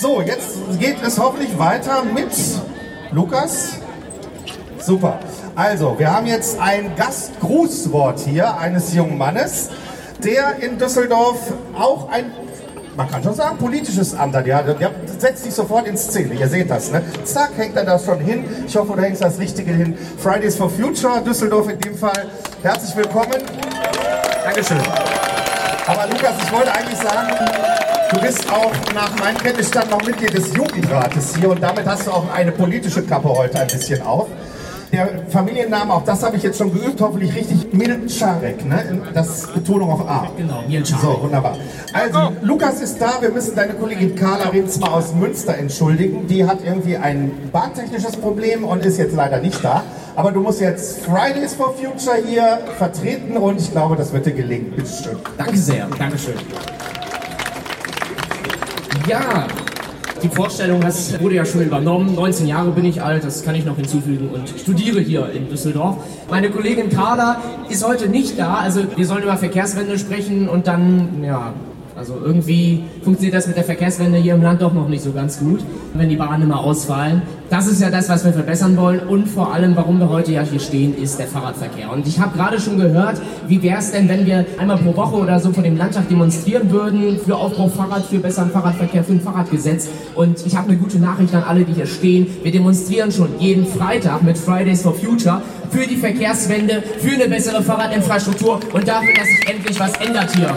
So, jetzt geht es hoffentlich weiter mit Lukas. Super. Also, wir haben jetzt ein Gastgrußwort hier eines jungen Mannes, der in Düsseldorf auch ein, man kann schon sagen, politisches Amt hat. Der setzt sich sofort in Szene. Ihr seht das, ne? Zack, hängt er da schon hin. Ich hoffe, du hängst das Richtige hin. Fridays for Future, Düsseldorf in dem Fall. Herzlich willkommen. Dankeschön. Aber Lukas, ich wollte eigentlich sagen, du bist auch nach meinem Kenntnisstand noch Mitglied des Jugendrates hier und damit hast du auch eine politische Kappe heute ein bisschen auf. Der Familienname, auch das habe ich jetzt schon geübt, hoffentlich richtig, Milcharek, ne? Das Betonung auf A. Genau, Milcharek. So, wunderbar. Also, Lukas ist da, wir müssen deine Kollegin Carla Rinsma aus Münster entschuldigen. Die hat irgendwie ein bahntechnisches Problem und ist jetzt leider nicht da. Aber du musst jetzt Fridays for Future hier vertreten und ich glaube, das wird dir gelingen. Bitte schön. Danke sehr, Dankeschön. Ja, die Vorstellung wurde ja schon übernommen. 19 Jahre bin ich alt, das kann ich noch hinzufügen und studiere hier in Düsseldorf. Meine Kollegin Carla ist heute nicht da, also wir sollen über Verkehrswende sprechen und dann, ja, also irgendwie funktioniert das mit der Verkehrswende hier im Land doch noch nicht so ganz gut, wenn die Bahnen immer ausfallen. Das ist ja das, was wir verbessern wollen und vor allem, warum wir heute ja hier stehen, ist der Fahrradverkehr. Und ich habe gerade schon gehört, wie wäre es denn, wenn wir einmal pro Woche oder so vor dem Landtag demonstrieren würden für Aufbau Fahrrad, für besseren Fahrradverkehr, für ein Fahrradgesetz. Und ich habe eine gute Nachricht an alle, die hier stehen. Wir demonstrieren schon jeden Freitag mit Fridays for Future für die Verkehrswende, für eine bessere Fahrradinfrastruktur und dafür, dass sich endlich was ändert hier.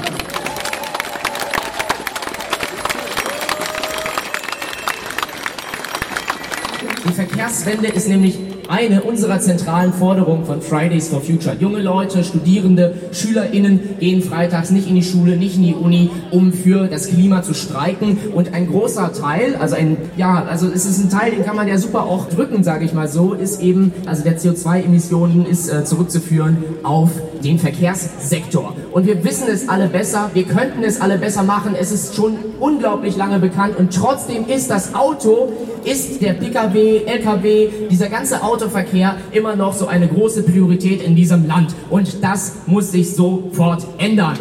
Die Verkehrswende ist nämlich eine unserer zentralen Forderungen von Fridays for Future. Junge Leute, Studierende, SchülerInnen gehen freitags nicht in die Schule, nicht in die Uni, um für das Klima zu streiken. Und ein großer Teil, also es ist ein Teil, den kann man ja super auch drücken, sage ich mal so, ist eben, also der CO2-Emissionen ist zurückzuführen auf den Verkehrssektor. Und wir wissen es alle besser, wir könnten es alle besser machen, es ist schon unglaublich lange bekannt und trotzdem ist das Auto, ist der Pkw, Lkw, dieser ganze Autoverkehr immer noch so eine große Priorität in diesem Land. Und das muss sich sofort ändern.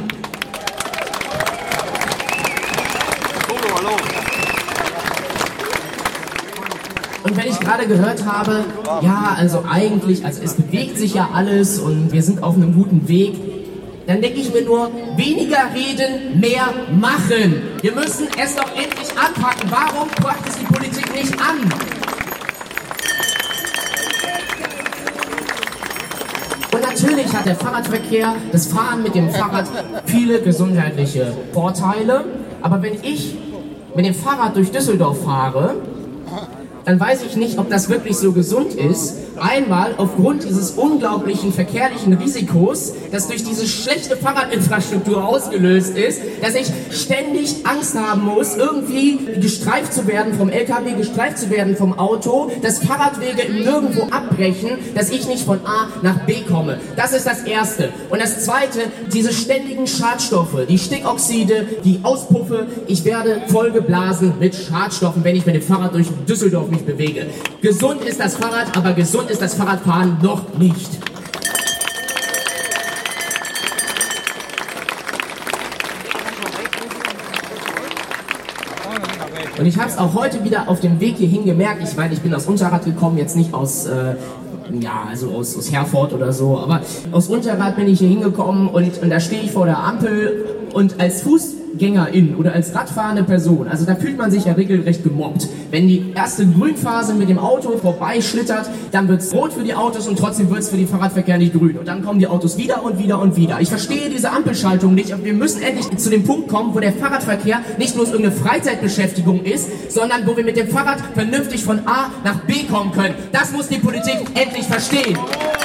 Und wenn ich gerade gehört habe, ja, also eigentlich, also es bewegt sich ja alles und wir sind auf einem guten Weg, dann denke ich mir nur, weniger reden, mehr machen. Wir müssen es doch endlich anpacken. Warum packt es die Politik nicht an? Und natürlich hat der Fahrradverkehr, das Fahren mit dem Fahrrad, viele gesundheitliche Vorteile. Aber wenn ich mit dem Fahrrad durch Düsseldorf fahre, dann weiß ich nicht, ob das wirklich so gesund ist. Einmal aufgrund dieses unglaublichen verkehrlichen Risikos, das durch diese schlechte Fahrradinfrastruktur ausgelöst ist, dass ich ständig Angst haben muss, irgendwie gestreift zu werden vom LKW, gestreift zu werden vom Auto, dass Fahrradwege im Nirgendwo abbrechen, dass ich nicht von A nach B komme. Das ist das Erste. Und das Zweite, diese ständigen Schadstoffe, die Stickoxide, die Auspuffe. Ich werde vollgeblasen mit Schadstoffen, wenn ich mit dem Fahrrad durch Düsseldorf mich bewege. Gesund ist das Fahrrad, aber gesund ist das Fahrradfahren noch nicht. Und ich habe es auch heute wieder auf dem Weg hierhin gemerkt. Ich meine, ich bin aus Unterrad gekommen, jetzt nicht aus aus Herford oder so, aber aus Unterrad bin ich hier hingekommen und da stehe ich vor der Ampel und als Fußgängerin oder als radfahrende Person, also da fühlt man sich ja regelrecht gemobbt. Wenn die erste Grünphase mit dem Auto vorbeischlittert, dann wird es rot für die Autos und trotzdem wird es für den Fahrradverkehr nicht grün. Und dann kommen die Autos wieder und wieder und wieder. Ich verstehe diese Ampelschaltung nicht, aber wir müssen endlich zu dem Punkt kommen, wo der Fahrradverkehr nicht bloß irgendeine Freizeitbeschäftigung ist, sondern wo wir mit dem Fahrrad vernünftig von A nach B kommen können. Das muss die Politik endlich verstehen.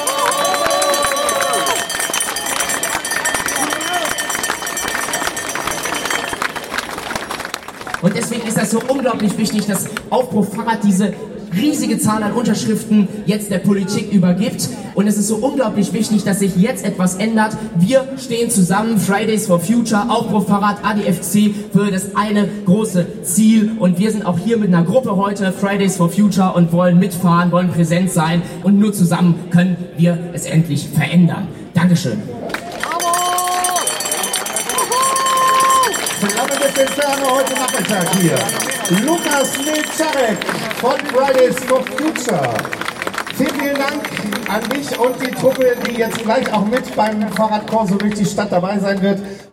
Und deswegen ist das so unglaublich wichtig, dass Aufbruch Fahrrad diese riesige Zahl an Unterschriften jetzt der Politik übergibt. Und es ist so unglaublich wichtig, dass sich jetzt etwas ändert. Wir stehen zusammen, Fridays for Future, Aufbruch Fahrrad, ADFC, für das eine große Ziel. Und wir sind auch hier mit einer Gruppe heute, Fridays for Future, und wollen mitfahren, wollen präsent sein. Und nur zusammen können wir es endlich verändern. Dankeschön. Inferno heute Nachmittag hier. Lukas Milczarek von Fridays for Future. Vielen, vielen Dank an dich und die Truppe, die jetzt gleich auch mit beim Fahrradkorso durch die Stadt dabei sein wird.